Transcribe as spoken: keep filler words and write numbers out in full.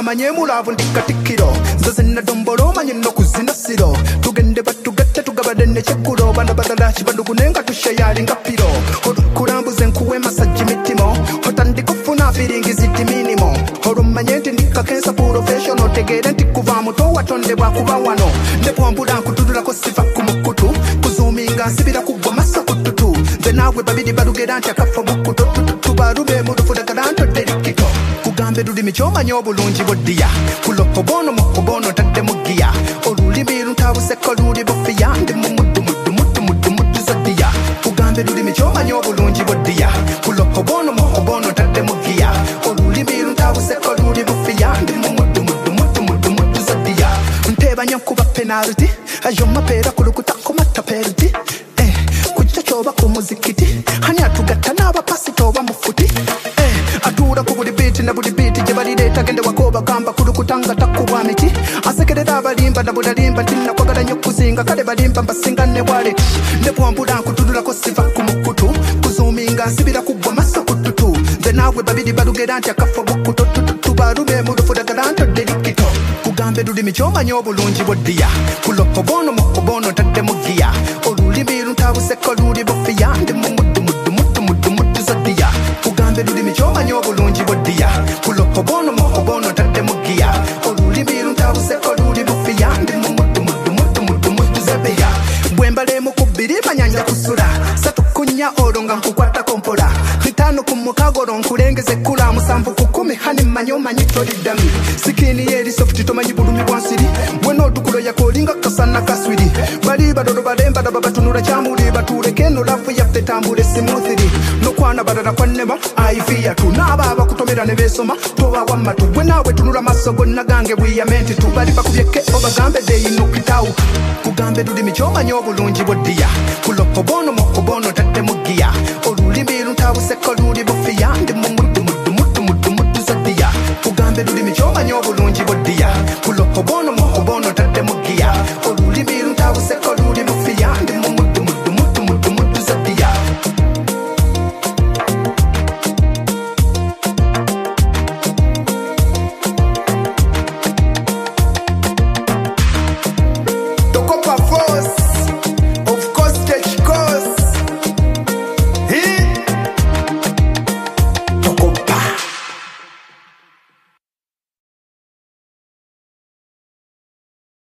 manye mulavu ndikatikiro nzoze nadombolo manye nokuzina siro tugende batugette tugabade nechekulo bana badala chibandugu nenga tushayali ngapiro kulambuze nkuwe masaji mitimo otandikufuna feelingi ziti minimo olumanye nti ndikakensa professional tegere nti kuva muto watondebwa kuba wano ndepwambula nkutululako siva kumukutu kuzuminga nsibira kugwa masa kututu nze nawe babiri balugera nti akafa bukuto tubalube mulufudagala ntoderikito kugambe lulimi kyomanya obulungi bwoddiya kulopo bono mukobono tadde mugiya olulimi luntabuseko luli bufiya ndi mumuddu muddu muddu muddu muddu zoddiya kugambe lulimi kyomanya obulungi bwoddiya kulopo bono mukobono tadde mugiya olulimi luntabuseko luli bufiya ndi mumuddu muddu muddu muddu muddu zoddiya ntebanya kuba penalty ayo mapeera kulukutako mataperti eh kujja kyoba ku muzikiti hani atugatta n'abapasito oba mufuti eh atuula ku buli biiti na buli biiti gye balireeta gende wakoba gamba kulukutanga takubwa miti asekerera abalimba na bulalimba tinnakwagala nnyo kuzinga kale balimba mbasinga ne waleti ne bwambula nkutululako siva ku mukutu kuzuminga nsibira kugwa masa kututu nze naawe babiri balugera nti akafa bukuto tubalume mu lufudagala ntoderikito kugambe lulimi kyomanya obulungi bwoddiya kulopo bono mukobono tadde mugiya olulimi luntabuseko luli bufiya ndi mumuddu muddu muddu muddu muddu zoddiya kugambe lulimi kyomanya obulungi bwoddiya kulopo bono mukobono tadde mugiya olulimi luntabuseko luli bufiya ndi mumuddu muddu muddu muddu muddu zoddiya bwembalemu ku bbiri manyanja kusula satu kunya olwo nga nkukwatako mpola mitano ku mukago olwo nkulengeze kula musanvu ku kumi hani mmanyi omanyi toliddami sikini yeri sofuti tomanyi bulumi bwansiri wena otukulo yakolinga kasana kaswiri bali badolo balemba daba batunula kyamuli batuleke eno lafu yaffe tambule simuthiri nokwana balala kwannema aiviya tu naaba abakutomera ne beesoma toba wammatu gwe naawe tunula maso gonna gange bwiyamenti tubali bakubyeke obagambe deyinukitawu kugambe lulimi kyomanya obulungi bwoddiya kulopo bono mukobono tadde mugiya olulimi luntabuseko luli